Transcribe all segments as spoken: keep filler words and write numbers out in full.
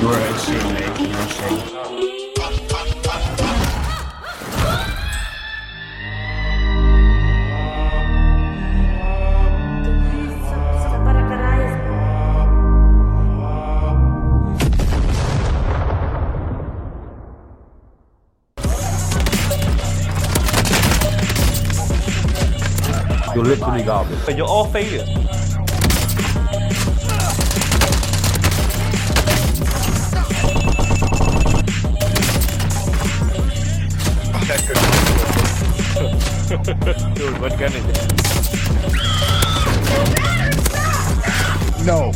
You're a shit, mate. You're a shit. You're literally garbage. But you're all failures. Dude, what gun is it? No.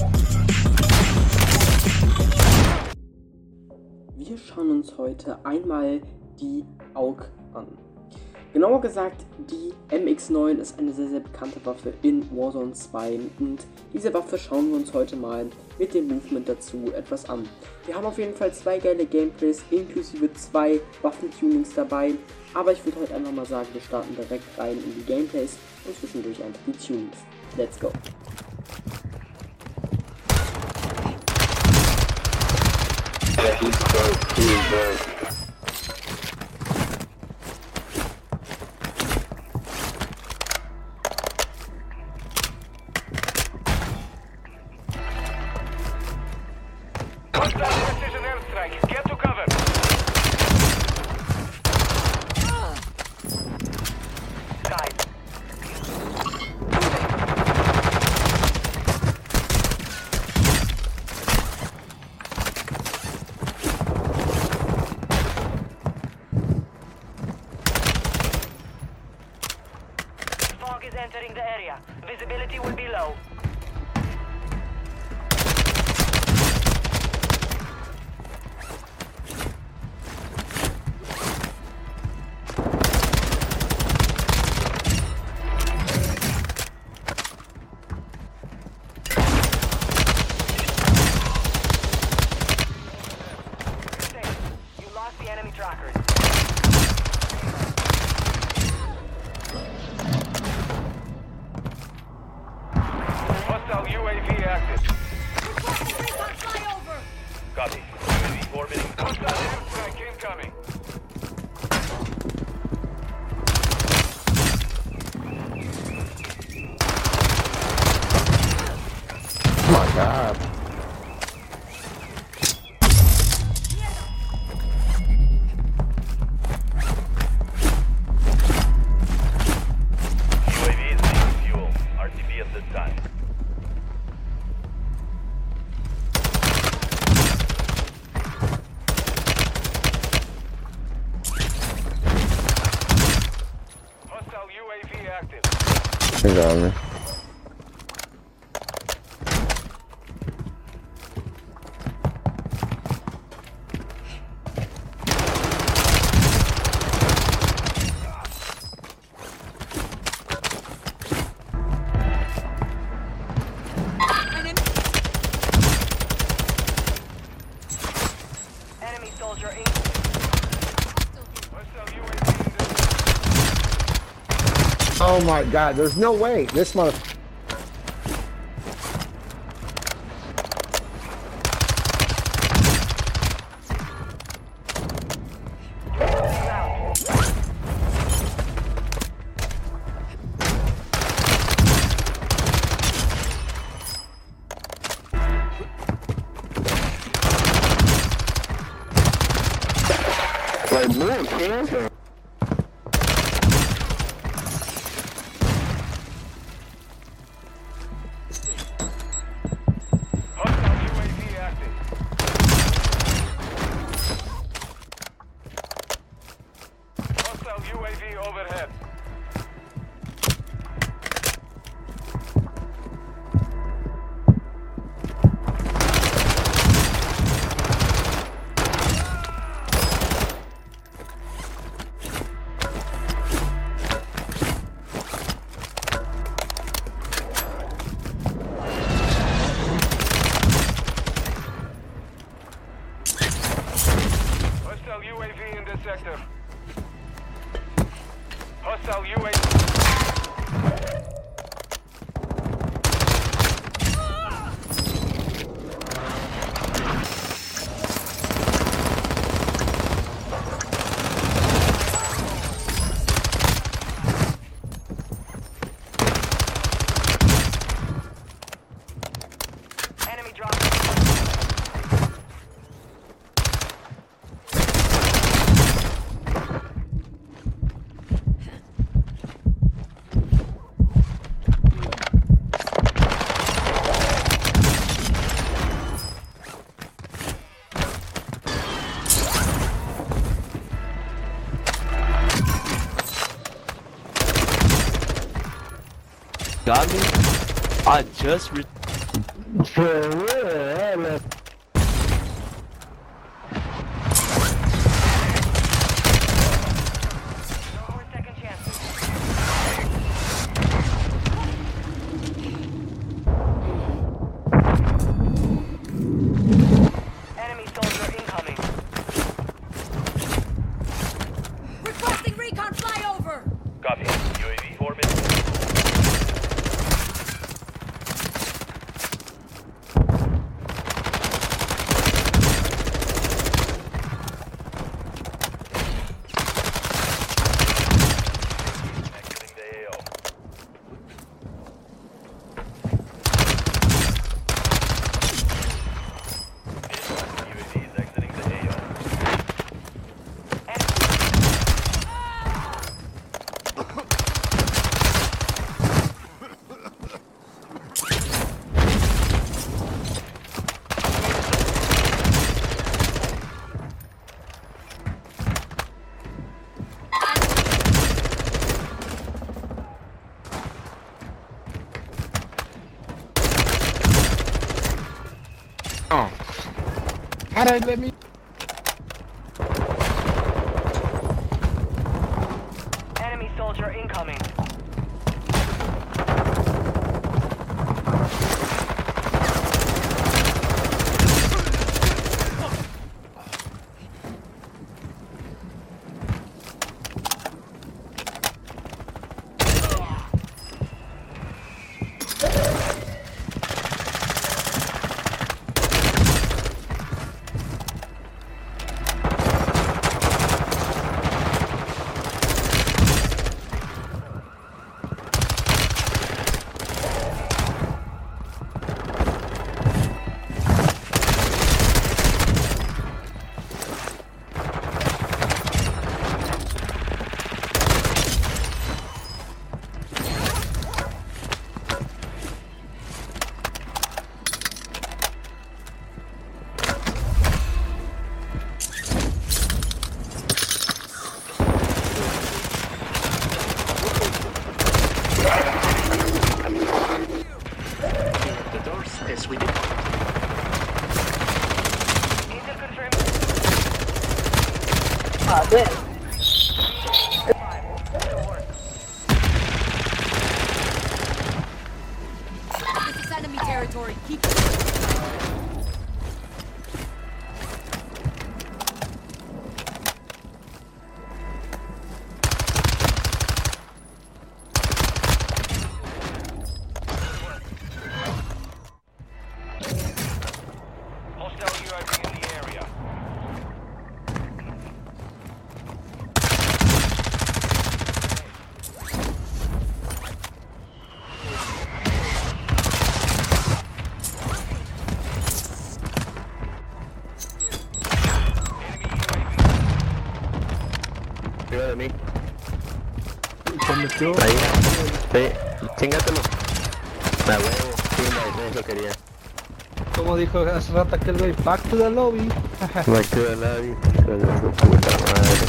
Wir schauen uns heute einmal die A U G an. Genauer gesagt, die M X neun ist eine sehr, sehr bekannte Waffe in Warzone zwei und diese Waffe schauen wir uns heute mal mit dem Movement dazu etwas an. Wir haben auf jeden Fall zwei geile Gameplays inklusive zwei Waffentunings dabei, aber ich würde heute einfach mal sagen, wir starten direkt rein in die Gameplays und zwischendurch einfach die Tunings. Let's go! Precision airstrike. Get to cover. Side. Fog is entering the area. Visibility will be low. You lost the enemy trackers. Hostile U A V active. Copy. U A V orbiting. Hostile airstrike incoming. Oh my god. U A V is being fuel. R T B at this time. Hostile U A V active. He's on me. Enemy soldier in. Hostile U A V in this. Oh my god, there's no way. This mother. Like more cancer. Hostile U A V active. Hostile U A V overhead. Hostile U A V in this sector. Hostile U A V. got me? I just re- No more second chances. Enemy soldier incoming. Requesting recon flyover! Copy. U A V orbit. Exiting the A O. U A V is exiting the A O. Oh. How did they let me? Enemy soldier incoming. The doors is within. Intel confirmed. This is enemy territory. Keep Hostile U A V in the area. Arriba de mí. ¿Se metió? Ahí. Sí. Chingatelo. La huevo. Sí, no, eso quería. Como dijo hace rato aquel güey, back to the lobby. Back to the lobby. Hijo de su puta madre.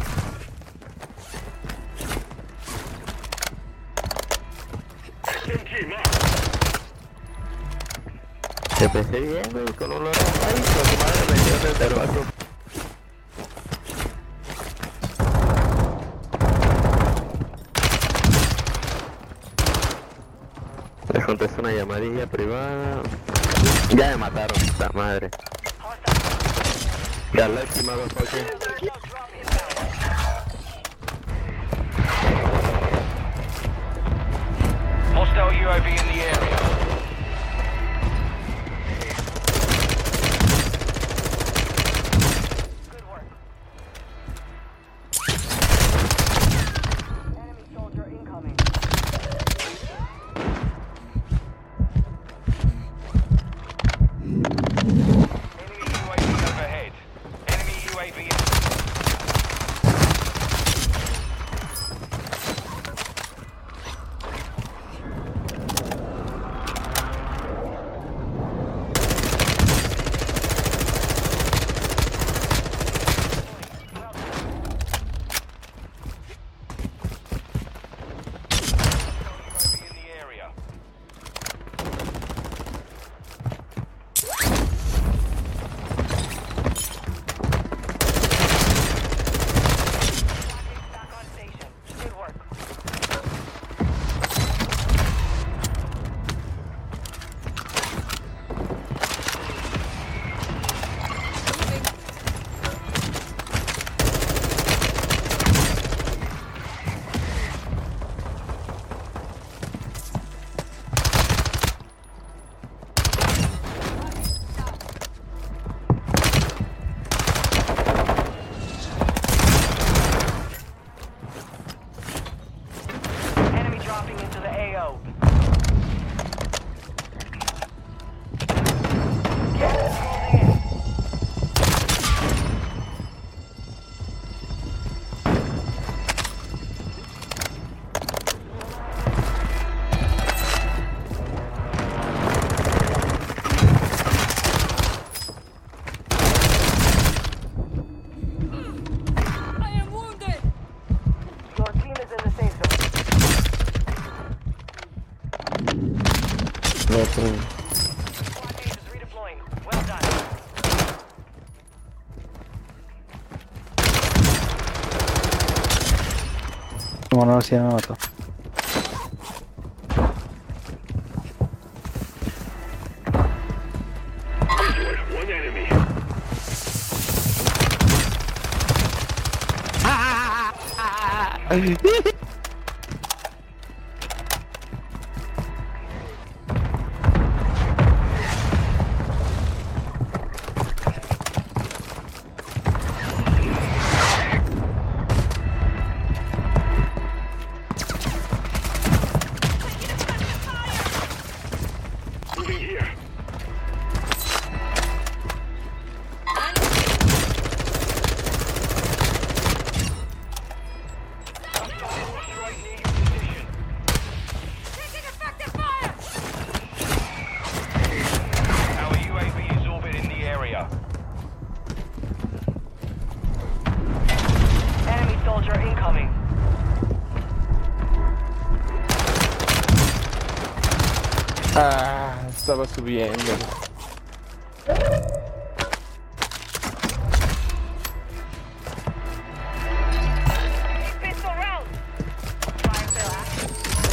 Empecé bien, güey, con un olor a ay, con su madre me dio desde el barco. Les contesté una llamadilla privada. Ya me mataron, esta madre. Ya la última dos coches. Hostile U A V in the area. Good work. Enemy soldier incoming. Enemy U A V overhead. Enemy U A V in. Bueno, ahora sí ya me mató. Our U A V is orbiting the area. Enemy soldier incoming. Ah, estaba subiendo. Pistol round. Fire sale.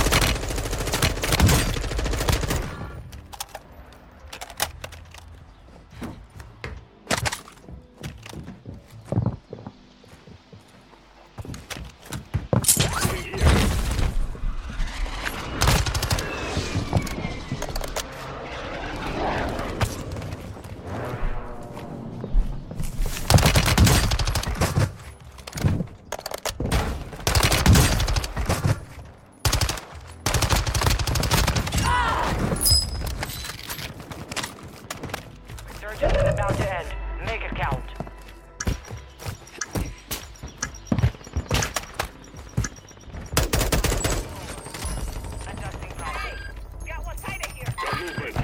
Resurgence is about to end. Make it count. Adjusting target. Got one tight in here.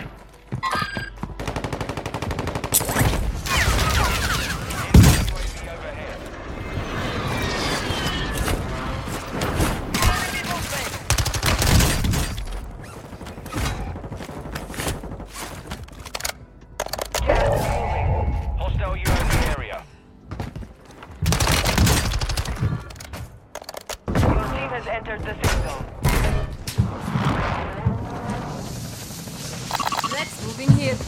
U A V overhead. Enemy movement. Gas is moving. Hostile U A V area. Your team has entered the safe zone. Let's move in here.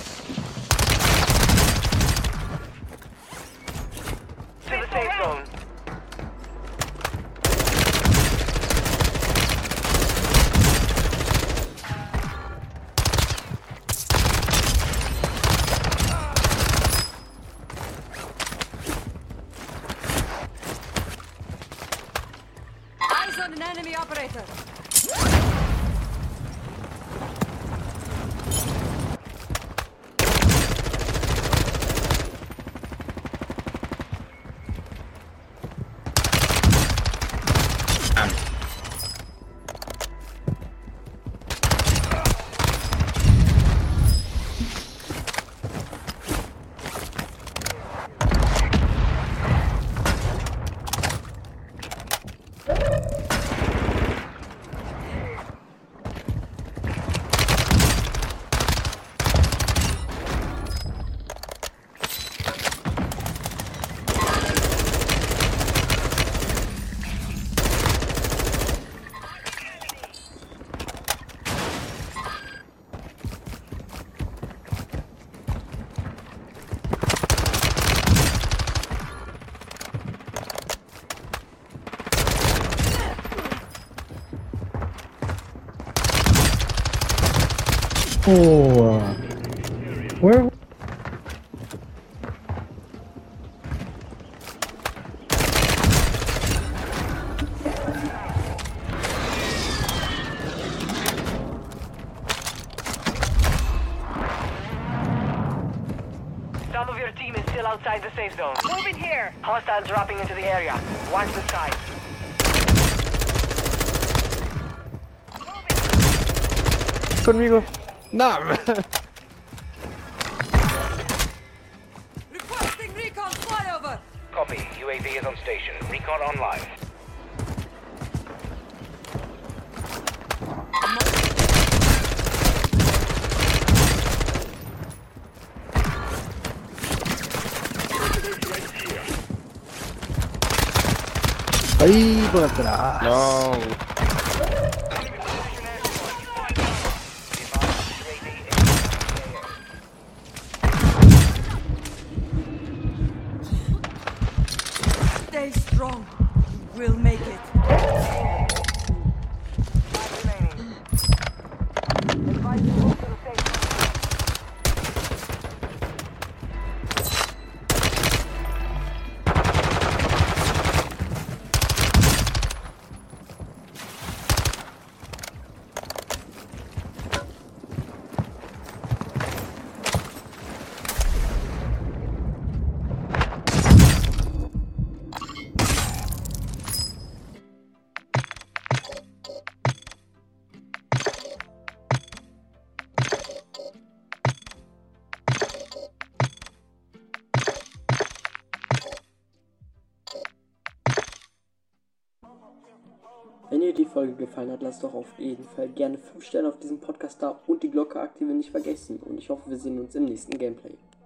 To the safe zone. Eyes on an enemy operator. Oh, uh, where? Some of your team is still outside the safe zone. Moving here. Hostiles dropping into the area. Watch the skies. Conmigo. No. Requesting recon flyover. Copy. U A V is on station. Recon online. Ahí por atrás. No. Stay strong. You will make it. Wenn dir die Folge gefallen hat, lasst doch auf jeden Fall gerne fünf Sterne auf diesem Podcast da und die Glocke aktivieren nicht vergessen. Und ich hoffe, wir sehen uns im nächsten Gameplay.